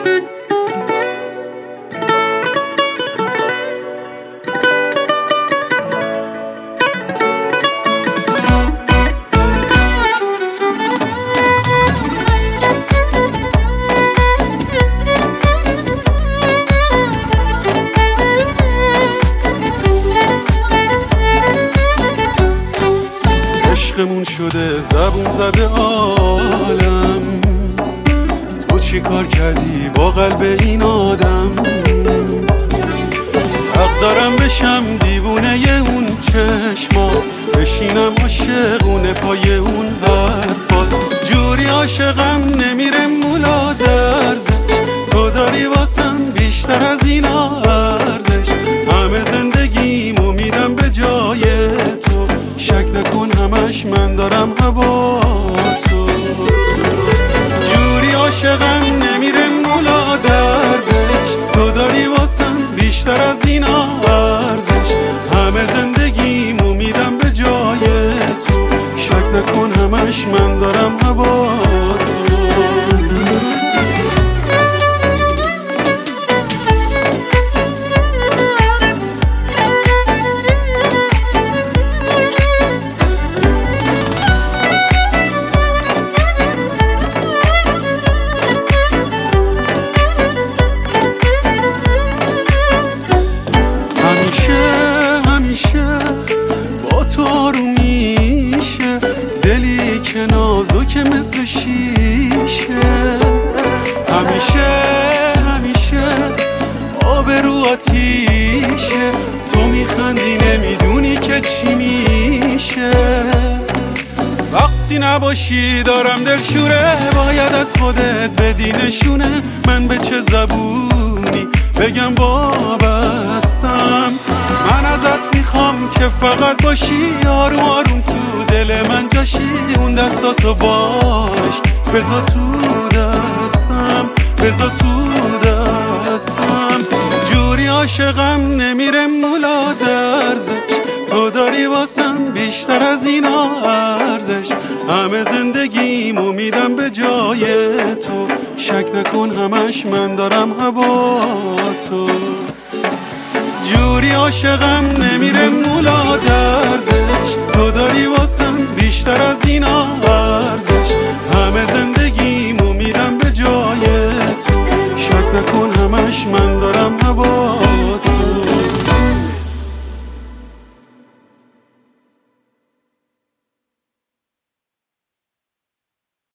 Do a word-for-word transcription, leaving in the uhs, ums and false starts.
عشقمون شده زبون زده عالم، تو چی کار کردی با قلب این آدم؟ حق دارم بشم دیوونه اون چشمات، بشینم عاشقونه پای اون حرفات. جوری عاشقم نمیره مولا درزش، تو داری واسم بیشتر از این ارزش. همه زندگیمو میدم به جای تو، شک نکن همش من دارم هوا تو. جوری عاشقم نمیره مولا درزش، تو داری واسم بیشتر از این ارزش. همه زندگیمو میدم به جای تو، شک نکن همش من دارم هوا تو. با تو آروم میشه دلی که نازک مثل شیشه. همیشه همیشه آب رو آتیشه، تو میخندی نمیدونی که چی میشه. وقتی نباشی دارم دلشوره، باید از خودت بدی نشونه. من به چه زبونی بگم وابستم؟ من ازت میخوام که فقط باشی، آروم آروم تو دل من جاشی. اون دستاتو باش بذار تو دستم، بذار تو دستم. جوری عاشقم نمیره مولا درزش، تو داری واسم بیشتر از این ارزش. همه زندگیمو میدم به جای تو، شک نکن همش من دارم هوا تو. جوری عاشقم نمیره مولا درزش، تو داری واسم بیشتر از این ارزش.